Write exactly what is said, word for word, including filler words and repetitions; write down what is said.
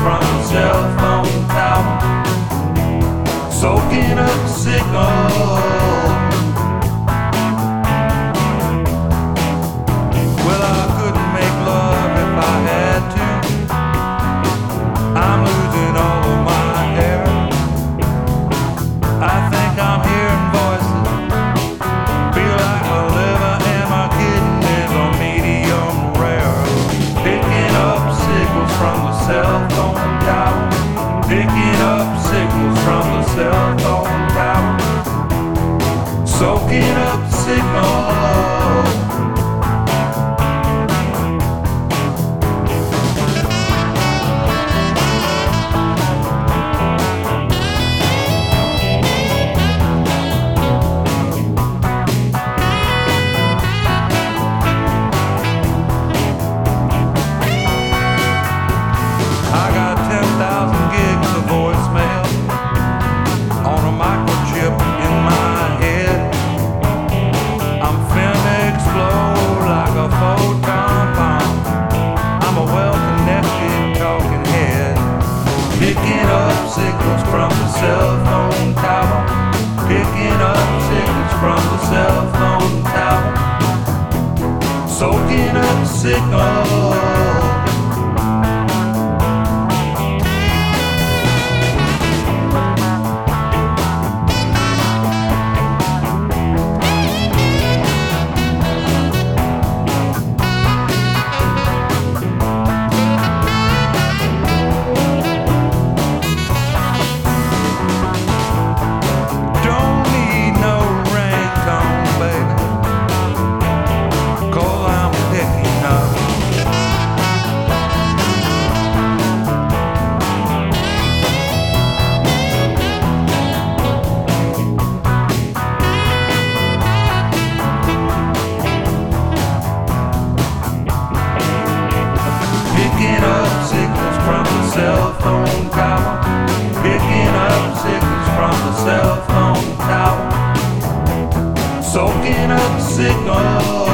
from the cell phone tower, soaking up signals. Well, I couldn't make love if I had to. I'm losing all of my hair. I think I'm hearing voices. Feel like my liver and my kidneys are medium rare. Picking up signals from the cell phone tower. Picking up signals from the cell phone tower. Soaking up signals. Picking up signals from the cell phone tower. Picking up signals from the cell phone tower. Soaking up signals. Picking up signals from the cell phone tower. Picking up signals from the cell phone tower. Soaking up signals.